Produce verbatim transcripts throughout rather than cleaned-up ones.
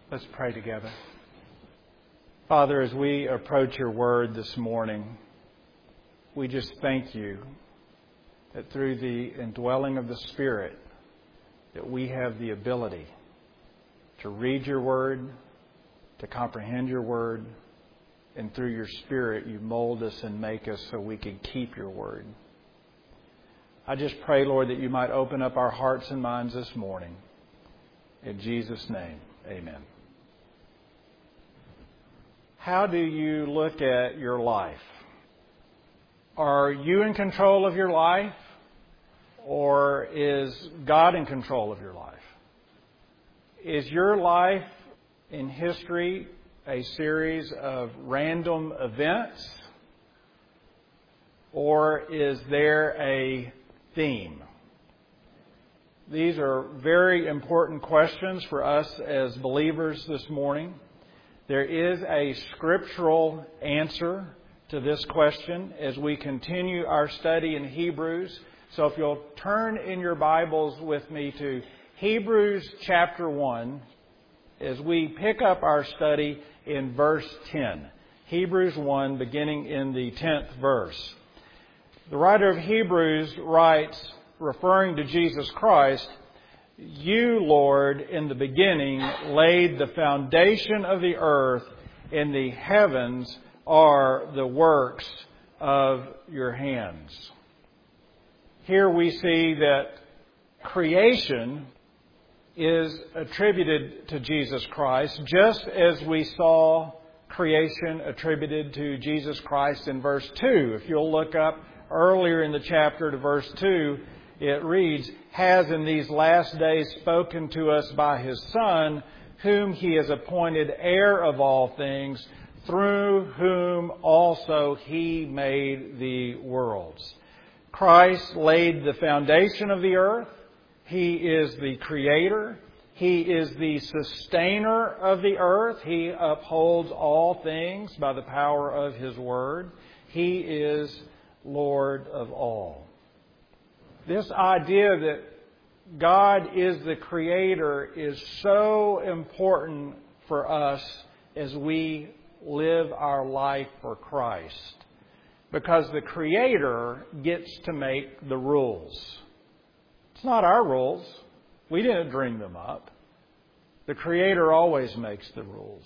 Let's pray together. Father, as we approach your word this morning, we just thank you that through the indwelling of the Spirit, that we have the ability to read your word, to comprehend your word, and through your Spirit you mold us and make us so we can keep your word. I just pray, Lord, that you might open up our hearts and minds this morning. In Jesus' name, amen. How do you look at your life? Are you in control of your life, or is God in control of your life? Is your life in history a series of random events, or is there a theme? These are very important questions for us as believers this morning. There is a scriptural answer to this question as we continue our study in Hebrews. So if you'll turn in your Bibles with me to Hebrews chapter one as we pick up our study in verse ten. Hebrews one, beginning in the tenth verse. The writer of Hebrews writes, referring to Jesus Christ, "You, Lord, in the beginning laid the foundation of the earth, and the heavens are the works of your hands." Here we see that creation is attributed to Jesus Christ, just as we saw creation attributed to Jesus Christ in verse two. If you'll look up earlier in the chapter to verse two, it reads, "Has in these last days spoken to us by His Son, whom He has appointed heir of all things, through whom also He made the worlds." Christ laid the foundation of the earth. He is the Creator. He is the sustainer of the earth. He upholds all things by the power of His Word. He is Lord of all. This idea that God is the Creator is so important for us as we live our life for Christ, because the Creator gets to make the rules. It's not our rules. We didn't dream them up. The Creator always makes the rules.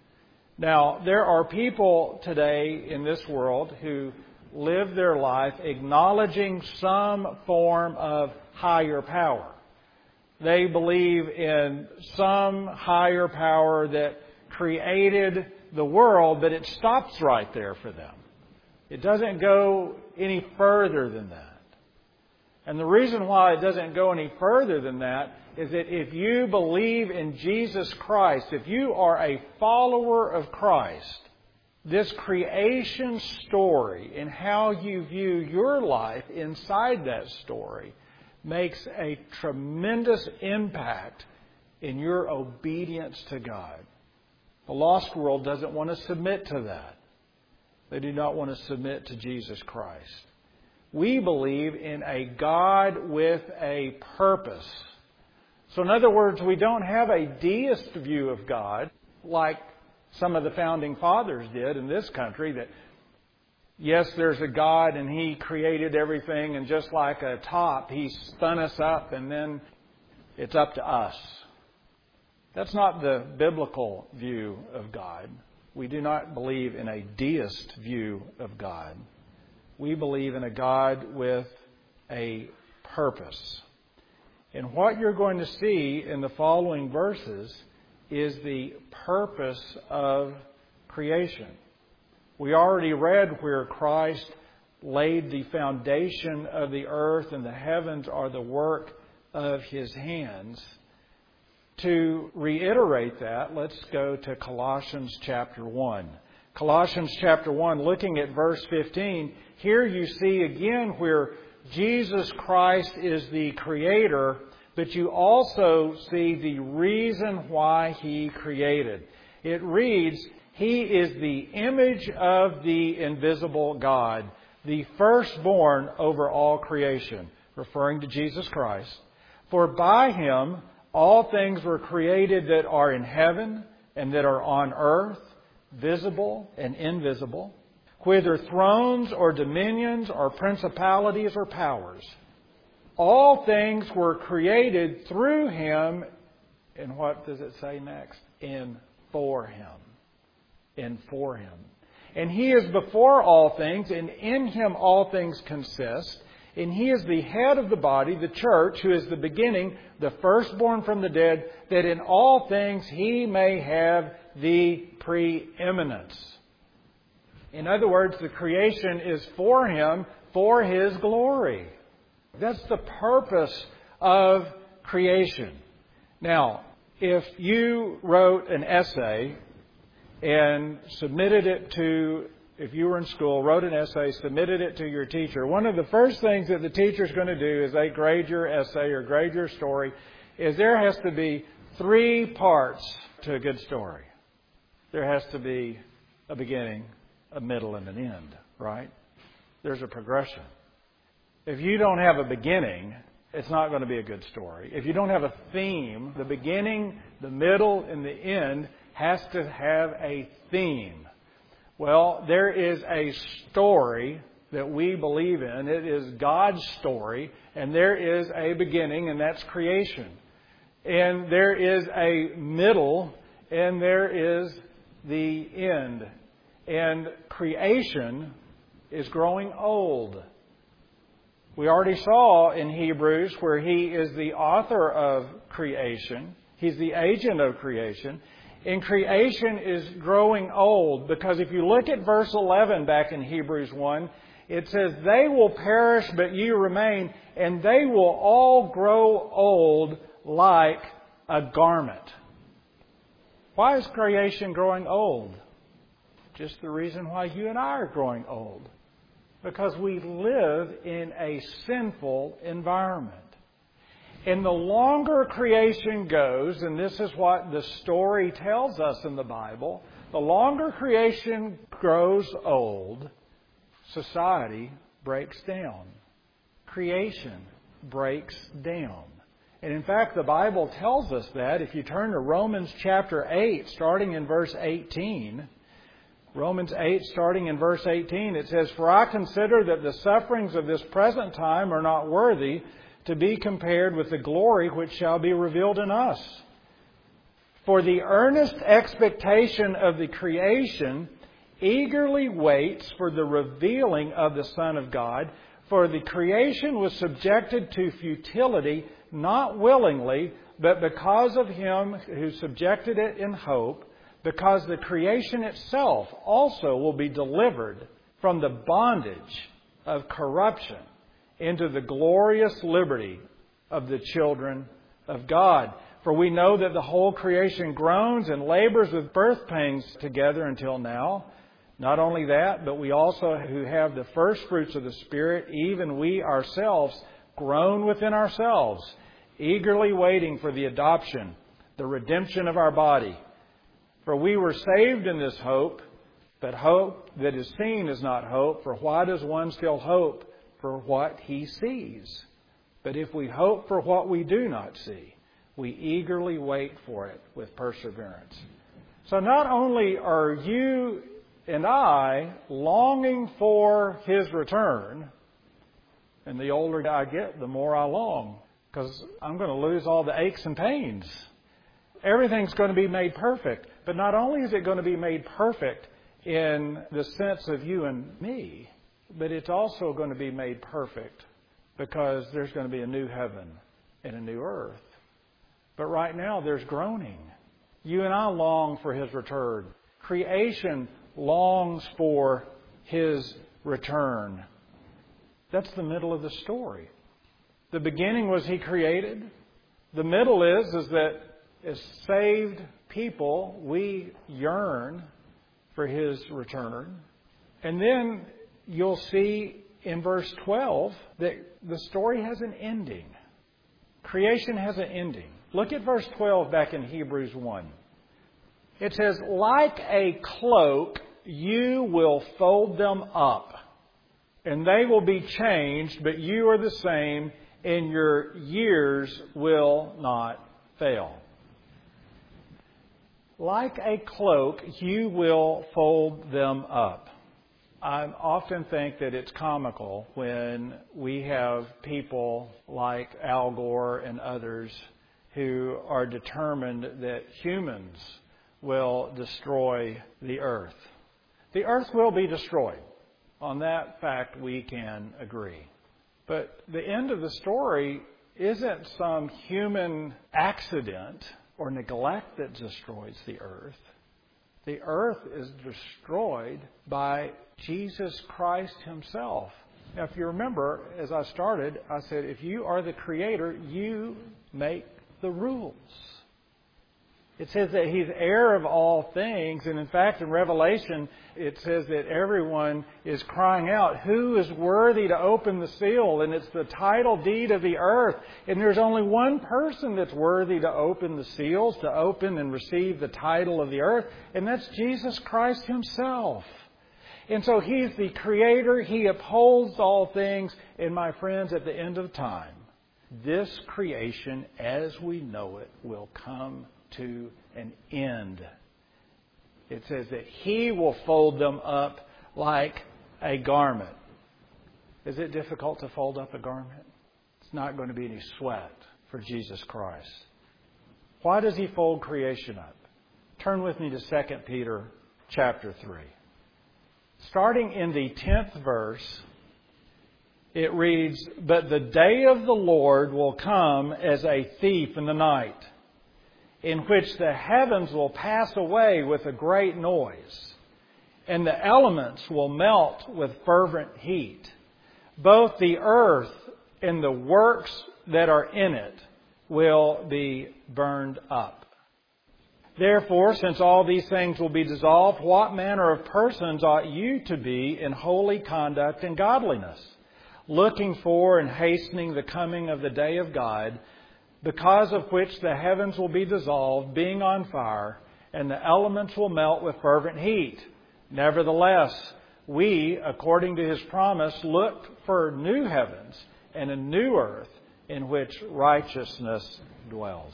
Now, there are people today in this world who live their life acknowledging some form of higher power. They believe in some higher power that created the world, but it stops right there for them. It doesn't go any further than that. And the reason why it doesn't go any further than that is that if you believe in Jesus Christ, if you are a follower of Christ, this creation story and how you view your life inside that story makes a tremendous impact in your obedience to God. The lost world doesn't want to submit to that. They do not want to submit to Jesus Christ. We believe in a God with a purpose. So in other words, we don't have a deist view of God like some of the founding fathers did in this country, that yes, there's a God and He created everything, and just like a top, He spun us up and then it's up to us. That's not the biblical view of God. We do not believe in a deist view of God. We believe in a God with a purpose. And what you're going to see in the following verses is the purpose of creation. We already read where Christ laid the foundation of the earth and the heavens are the work of His hands. To reiterate that, let's go to Colossians chapter one. Colossians chapter one, looking at verse fifteen, here you see again where Jesus Christ is the Creator, but you also see the reason why He created. It reads, He is the image of the invisible God, the firstborn over all creation, referring to Jesus Christ. For by Him All things were created that are in heaven and that are on earth, visible and invisible, whether thrones or dominions or principalities or powers. All things were created through Him. And what does it say next? And for Him. And for Him. And He is before all things, and in Him all things consist. And He is the head of the body, the church, who is the beginning, the firstborn from the dead, that in all things He may have the preeminence. In other words, the creation is for Him, for His glory. That's the purpose of creation. Now, if you wrote an essay and submitted it to, if you were in school, wrote an essay, submitted it to your teacher, one of the first things that the teacher's going to do is they grade your essay or grade your story, is there has to be three parts to a good story. There has to be a beginning, a middle, and an end, right? There's a progression. If you don't have a beginning, it's not going to be a good story. If you don't have a theme, the beginning, the middle, and the end has to have a theme. Well, there is a story that we believe in. It is God's story, and there is a beginning, and that's creation. And there is a middle, and there is the end. And creation is growing old. We already saw in Hebrews where He is the author of creation. He's the agent of creation. And creation is growing old because if you look at verse eleven back in Hebrews one, it says, "They will perish, but you remain, and they will all grow old like a garment." Why is creation growing old? Just the reason why you and I are growing old. Because we live in a sinful environment. And the longer creation goes, and this is what the story tells us in the Bible, the longer creation grows old, society breaks down. Creation breaks down. And in fact, the Bible tells us that. If you turn to Romans chapter eight, starting in verse eighteen, Romans eight, starting in verse eighteen, it says, "For I consider that the sufferings of this present time are not worthy to be compared with the glory which shall be revealed in us. For the earnest expectation of the creation eagerly waits for the revealing of the Son of God. For the creation was subjected to futility, not willingly, but because of Him who subjected it in hope, because the creation itself also will be delivered from the bondage of corruption into the glorious liberty of the children of God. For we know that the whole creation groans and labors with birth pangs together until now. Not only that, but we also who have the first fruits of the Spirit, even we ourselves, groan within ourselves, eagerly waiting for the adoption, the redemption of our body. For we were saved in this hope, but hope that is seen is not hope. For why does one still hope for what he sees? But if we hope for what we do not see, we eagerly wait for it with perseverance." So not only are you and I longing for His return, and the older I get, the more I long, because I'm going to lose all the aches and pains. Everything's going to be made perfect. But not only is it going to be made perfect in the sense of you and me, but it's also going to be made perfect because there's going to be a new heaven and a new earth. But right now there's groaning. You and I long for His return. Creation longs for His return. That's the middle of the story. The beginning was He created. The middle is, is that as saved people, we yearn for His return. And then you'll see in verse twelve that the story has an ending. Creation has an ending. Look at verse twelve back in Hebrews one. It says, "Like a cloak, you will fold them up, and they will be changed, but you are the same, and your years will not fail. Like a cloak, you will fold them up. I often think that it's comical when we have people like Al Gore and others who are determined that humans will destroy the earth. The earth will be destroyed. On that fact, we can agree. But the end of the story isn't some human accident or neglect that destroys the earth. The earth is destroyed by Jesus Christ Himself. Now, if you remember, as I started, I said, if you are the Creator, you make the rules. It says that He's heir of all things. And in fact, in Revelation, it says that everyone is crying out, who is worthy to open the seal? And it's the title deed of the earth. And there's only one person that's worthy to open the seals, to open and receive the title of the earth. And that's Jesus Christ Himself. And so He's the Creator. He upholds all things. And my friends, at the end of time, this creation as we know it will come to an end. It says that He will fold them up like a garment. Is it difficult to fold up a garment? It's not going to be any sweat for Jesus Christ. Why does He fold creation up? Turn with me to Second Peter chapter three. Starting in the tenth verse, it reads, "But the day of the Lord will come as a thief in the night, in which the heavens will pass away with a great noise, and the elements will melt with fervent heat. Both the earth and the works that are in it will be burned up. Therefore, since all these things will be dissolved, what manner of persons ought you to be in holy conduct and godliness, looking for and hastening the coming of the day of God, because of which the heavens will be dissolved, being on fire, and the elements will melt with fervent heat. Nevertheless, we, according to His promise, look for new heavens and a new earth in which righteousness dwells."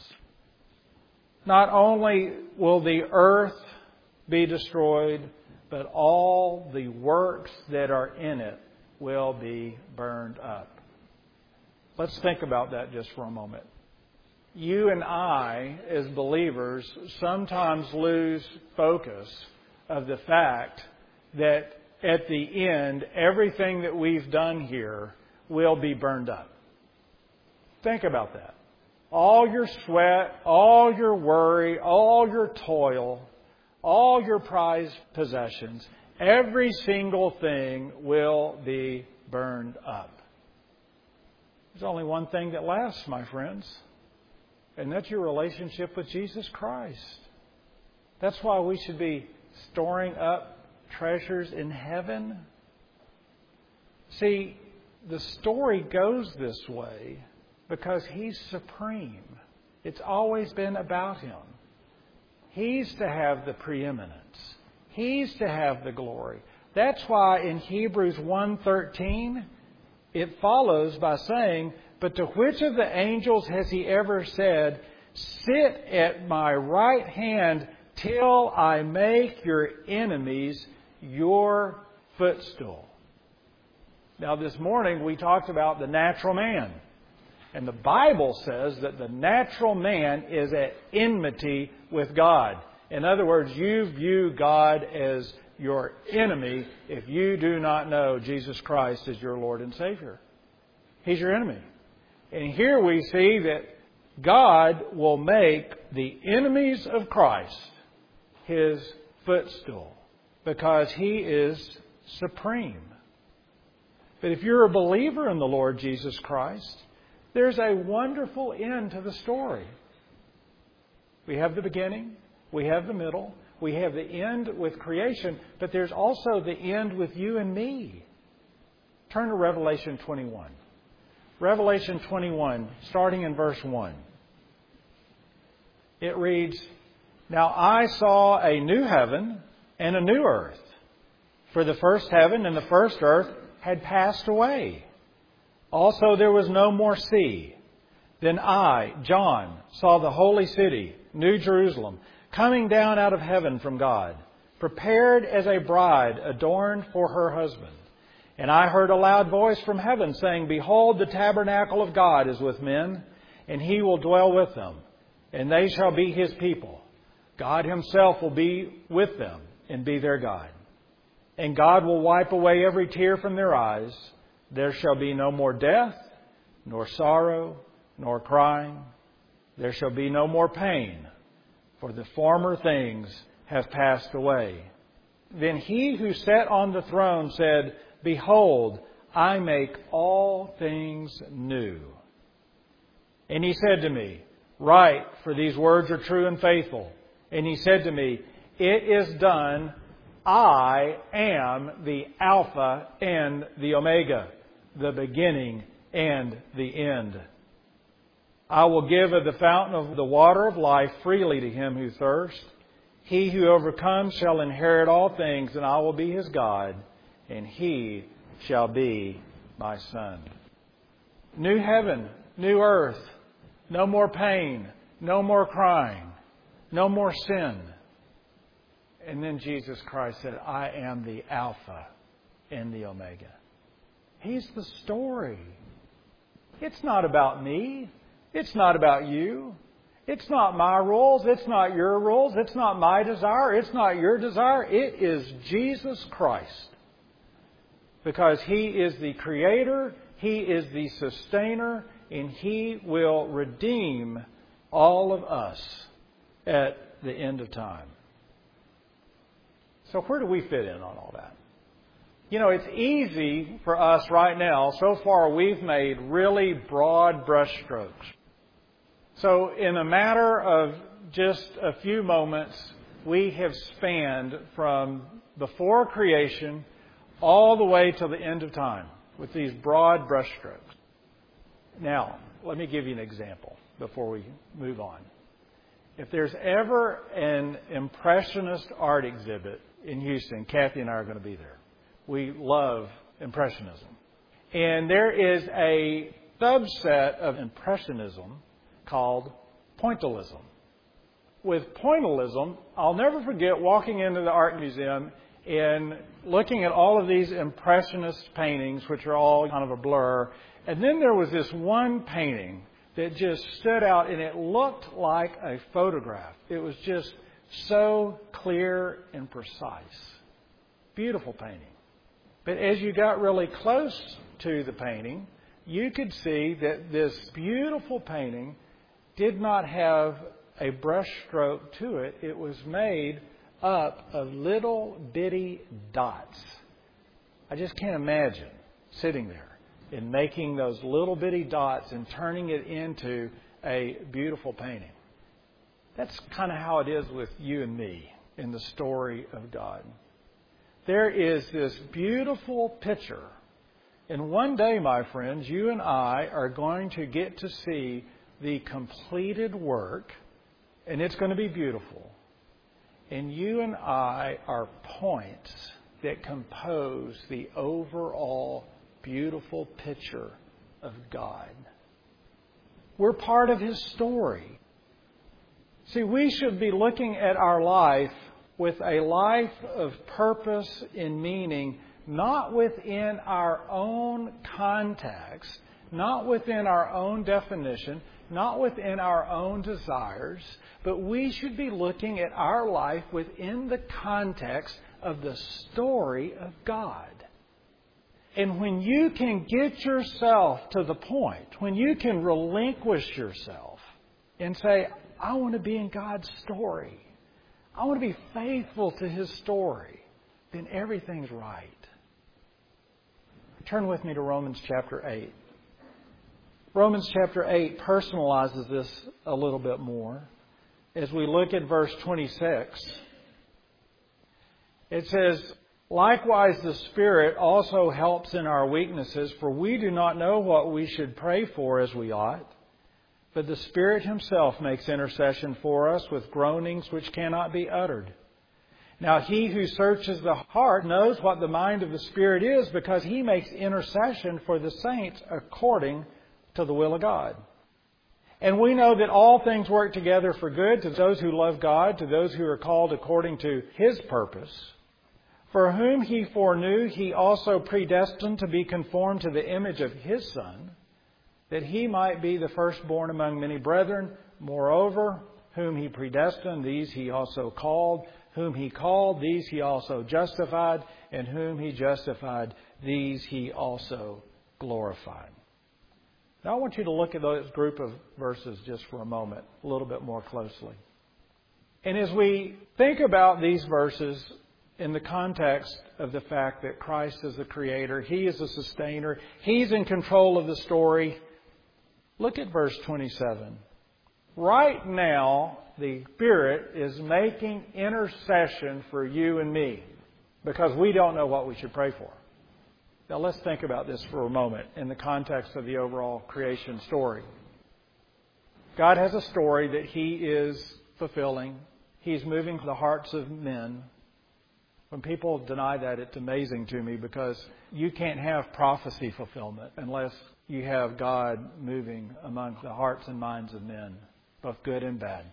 Not only will the earth be destroyed, but all the works that are in it will be burned up. Let's think about that just for a moment. You and I, as believers, sometimes lose focus of the fact that at the end, everything that we've done here will be burned up. Think about that. All your sweat, all your worry, all your toil, all your prized possessions, every single thing will be burned up. There's only one thing that lasts, my friends. And that's your relationship with Jesus Christ. That's why we should be storing up treasures in heaven. See, the story goes this way because He's supreme. It's always been about Him. He's to have the preeminence. He's to have the glory. That's why in Hebrews one thirteen, it follows by saying, "But to which of the angels has He ever said, 'Sit at my right hand till I make your enemies your footstool'?" Now this morning we talked about the natural man. And the Bible says that the natural man is at enmity with God. In other words, you view God as your enemy if you do not know Jesus Christ as your Lord and Savior. He's your enemy. And here we see that God will make the enemies of Christ His footstool because He is supreme. But if you're a believer in the Lord Jesus Christ, there's a wonderful end to the story. We have the beginning, we have the middle, we have the end with creation, but there's also the end with you and me. Turn to Revelation twenty-one. Revelation twenty-one, starting in verse one. It reads, "Now I saw a new heaven and a new earth, for the first heaven and the first earth had passed away. Also there was no more sea. Then I, John, saw the holy city, New Jerusalem, coming down out of heaven from God, prepared as a bride adorned for her husband. And I heard a loud voice from heaven saying, Behold, the tabernacle of God is with men, and He will dwell with them, and they shall be His people. God Himself will be with them and be their God. And God will wipe away every tear from their eyes. There shall be no more death, nor sorrow, nor crying. There shall be no more pain, for the former things have passed away. Then He who sat on the throne said, Behold, I make all things new. And He said to me, Write, for these words are true and faithful. And He said to me, It is done. I am the Alpha and the Omega, the beginning and the end. I will give of the fountain of the water of life freely to him who thirsts. He who overcomes shall inherit all things, and I will be his God, and he shall be my son. New heaven, new earth, no more pain, no more crying, no more sin. And then Jesus Christ said, I am the Alpha and the Omega. He's the story. It's not about me. It's not about you. It's not my rules. It's not your rules. It's not my desire. It's not your desire. It is Jesus Christ. Because He is the Creator, He is the Sustainer, and He will redeem all of us at the end of time. So where do we fit in on all that? You know, it's easy for us right now. So far, we've made really broad brushstrokes. So in a matter of just a few moments, we have spanned from before creation all the way to the end of time with these broad brushstrokes. Now, let me give you an example before we move on. If there's ever an Impressionist art exhibit in Houston, Kathy and I are going to be there. We love Impressionism. And there is a subset of Impressionism called Pointillism. With Pointillism, I'll never forget walking into the art museum and looking at all of these Impressionist paintings, which are all kind of a blur. And then there was this one painting that just stood out, and it looked like a photograph. It was just so clear and precise. Beautiful painting. But as you got really close to the painting, you could see that this beautiful painting did not have a brush stroke to it. It was made up of little bitty dots. I just can't imagine sitting there and making those little bitty dots and turning it into a beautiful painting. That's kind of how it is with you and me in the story of God. There is this beautiful picture. And one day, my friends, you and I are going to get to see the completed work, and it's going to be beautiful. And you and I are points that compose the overall beautiful picture of God. We're part of His story. See, we should be looking at our life with a life of purpose and meaning, not within our own context, not within our own definition, not within our own desires, but we should be looking at our life within the context of the story of God. And when you can get yourself to the point, when you can relinquish yourself and say, I want to be in God's story, I want to be faithful to His story, then everything's right. Turn with me to Romans chapter eight. Romans chapter eight personalizes this a little bit more. As we look at verse twenty-six, it says, Likewise the Spirit also helps in our weaknesses, for we do not know what we should pray for as we ought. But the Spirit Himself makes intercession for us with groanings which cannot be uttered. Now He who searches the heart knows what the mind of the Spirit is, because He makes intercession for the saints according to the will of God. And we know that all things work together for good to those who love God, to those who are called according to His purpose. For whom He foreknew, He also predestined to be conformed to the image of His Son, that He might be the firstborn among many brethren. Moreover, whom He predestined, these He also called. Whom He called, these He also justified. And whom He justified, these He also glorified. Now I want you to look at those group of verses just for a moment, a little bit more closely. And as we think about these verses in the context of the fact that Christ is the Creator, He is the Sustainer, He's in control of the story, look at verse twenty-seven. Right now, the Spirit is making intercession for you and me because we don't know what we should pray for. Now let's think about this for a moment in the context of the overall creation story. God has a story that He is fulfilling. He's moving the hearts of men. When people deny that, it's amazing to me because you can't have prophecy fulfillment unless you have God moving among the hearts and minds of men, both good and bad.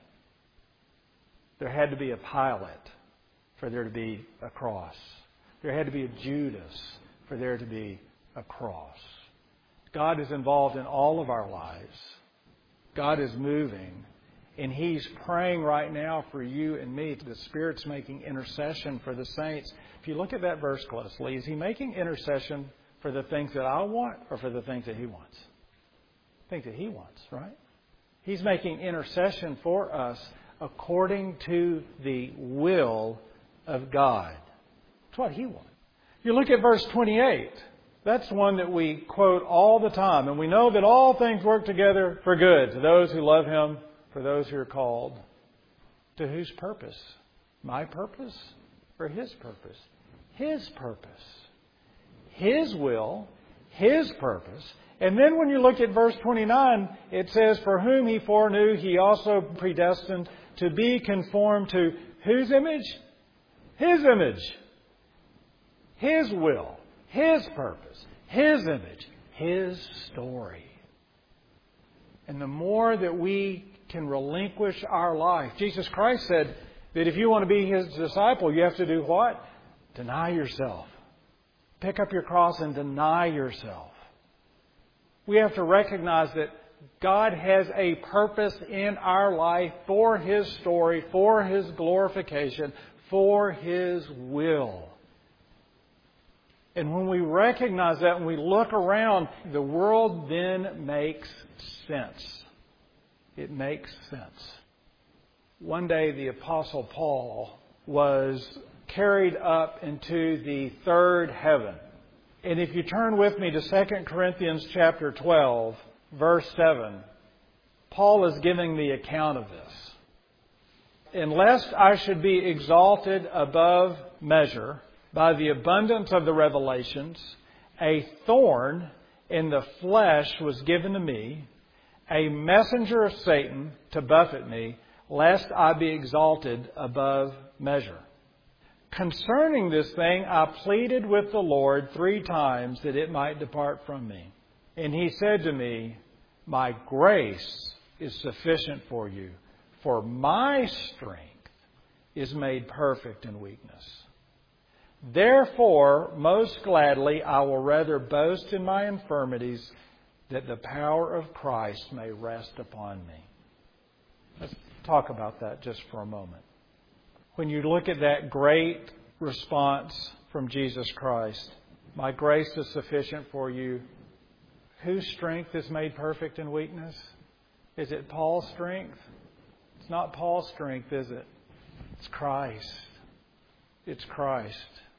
There had to be a Pilate for there to be a cross. There had to be a Judas for there to be a cross. God is involved in all of our lives. God is moving. And He's praying right now for you and me. The Spirit's making intercession for the saints. If you look at that verse closely, is He making intercession for the things that I want or for the things that He wants? Things that He wants, right? He's making intercession for us according to the will of God. That's what He wants. You look at verse twenty-eight. That's one that we quote all the time. And we know that all things work together for good to those who love Him, for those who are called. To whose purpose? My purpose or His purpose? His purpose. His will, His purpose. And then when you look at verse twenty-nine, it says, for whom He foreknew, He also predestined to be conformed to whose image? His image. His will, His purpose, His image, His story. And the more that we can relinquish our life. Jesus Christ said that if you want to be His disciple, you have to do what? Deny yourself. Pick up your cross and deny yourself. We have to recognize that God has a purpose in our life for His story, for His glorification, for His will. And when we recognize that, when we look around, the world then makes sense. It makes sense. One day the Apostle Paul was carried up into the third heaven. And if you turn with me to Second Corinthians chapter twelve, verse seven, Paul is giving the account of this. And lest I should be exalted above measure by the abundance of the revelations, a thorn in the flesh was given to me, a messenger of Satan to buffet me, lest I be exalted above measure. Concerning this thing, I pleaded with the Lord three times that it might depart from me. And He said to me, my grace is sufficient for you, for my strength is made perfect in weakness. Therefore, most gladly, I will rather boast in my infirmities, that the power of Christ may rest upon me. Let's talk about that just for a moment. When you look at that great response from Jesus Christ, my grace is sufficient for you. Whose strength is made perfect in weakness? Is it Paul's strength? It's not Paul's strength, is it? It's Christ. It's Christ.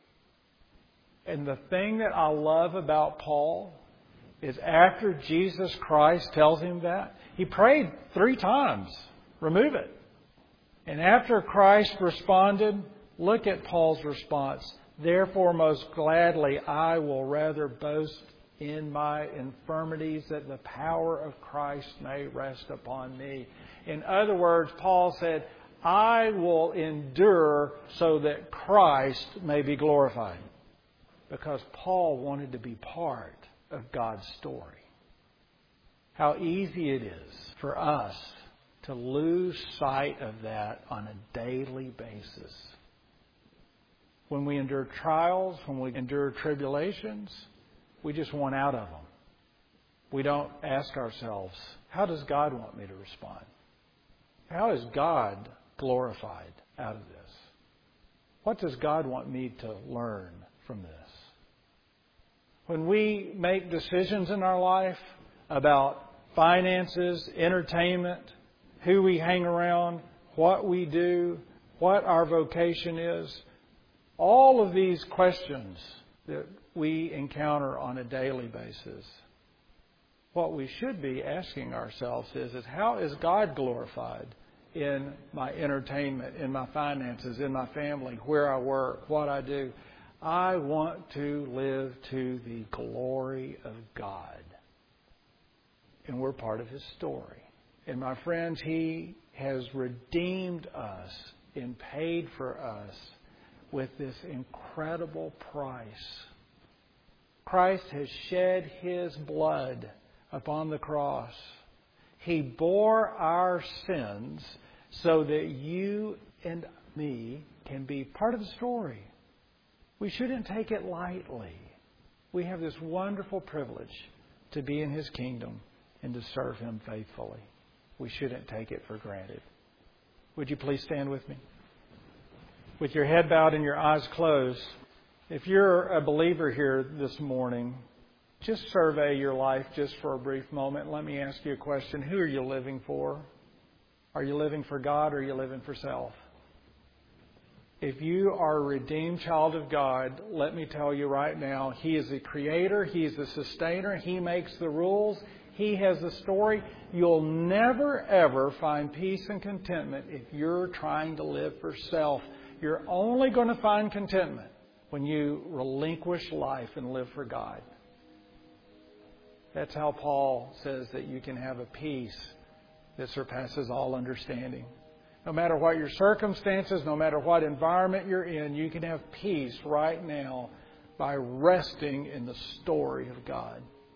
And the thing that I love about Paul is after Jesus Christ tells him that, he prayed three times, remove it. And after Christ responded, look at Paul's response. Therefore, most gladly, I will rather boast in my infirmities, that the power of Christ may rest upon me. In other words, Paul said, I will endure so that Christ may be glorified. Because Paul wanted to be part of God's story. How easy it is for us to lose sight of that on a daily basis. When we endure trials, when we endure tribulations, we just want out of them. We don't ask ourselves, how does God want me to respond? How is God glorified out of this? What does God want me to learn from this? When we make decisions in our life about finances, entertainment, who we hang around, what we do, what our vocation is, all of these questions that we encounter on a daily basis, what we should be asking ourselves is, is how is God glorified in my entertainment, in my finances, in my family, where I work, what I do? I want to live to the glory of God. And we're part of His story. And my friends, He has redeemed us and paid for us with this incredible price. Christ has shed His blood upon the cross. He bore our sins so that you and me can be part of the story. We shouldn't take it lightly. We have this wonderful privilege to be in His kingdom and to serve Him faithfully. We shouldn't take it for granted. Would you please stand with me? With your head bowed and your eyes closed, if you're a believer here this morning, just survey your life just for a brief moment. Let me ask you a question. Who are you living for? Are you living for God or are you living for self? If you are a redeemed child of God, let me tell you right now, He is the creator. He is the sustainer. He makes the rules. He has the story. You'll never, ever find peace and contentment if you're trying to live for self. You're only going to find contentment when you relinquish life and live for God. That's how Paul says that you can have a peace that surpasses all understanding. No matter what your circumstances, no matter what environment you're in, you can have peace right now by resting in the story of God.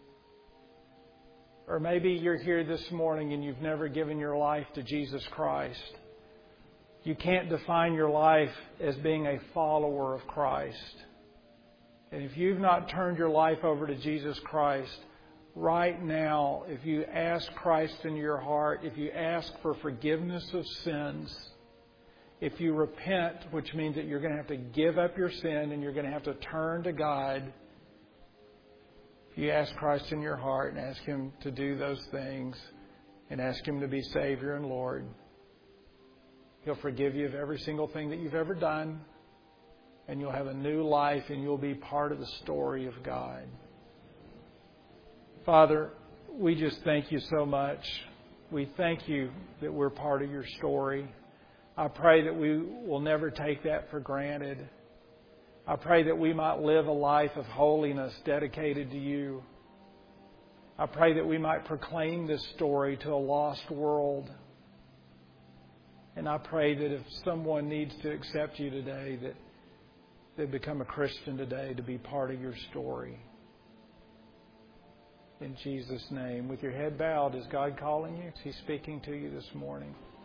Or maybe you're here this morning and you've never given your life to Jesus Christ. You can't define your life as being a follower of Christ. And if you've not turned your life over to Jesus Christ, right now, if you ask Christ in your heart, if you ask for forgiveness of sins, if you repent, which means that you're going to have to give up your sin and you're going to have to turn to God, if you ask Christ in your heart and ask Him to do those things and ask Him to be Savior and Lord, He'll forgive you of every single thing that you've ever done, and you'll have a new life and you'll be part of the story of God. Father, we just thank You so much. We thank You that we're part of Your story. I pray that we will never take that for granted. I pray that we might live a life of holiness dedicated to You. I pray that we might proclaim this story to a lost world. And I pray that if someone needs to accept You today, that they become a Christian today to be part of Your story. In Jesus' name, with your head bowed, is God calling you? Is He speaking to you this morning?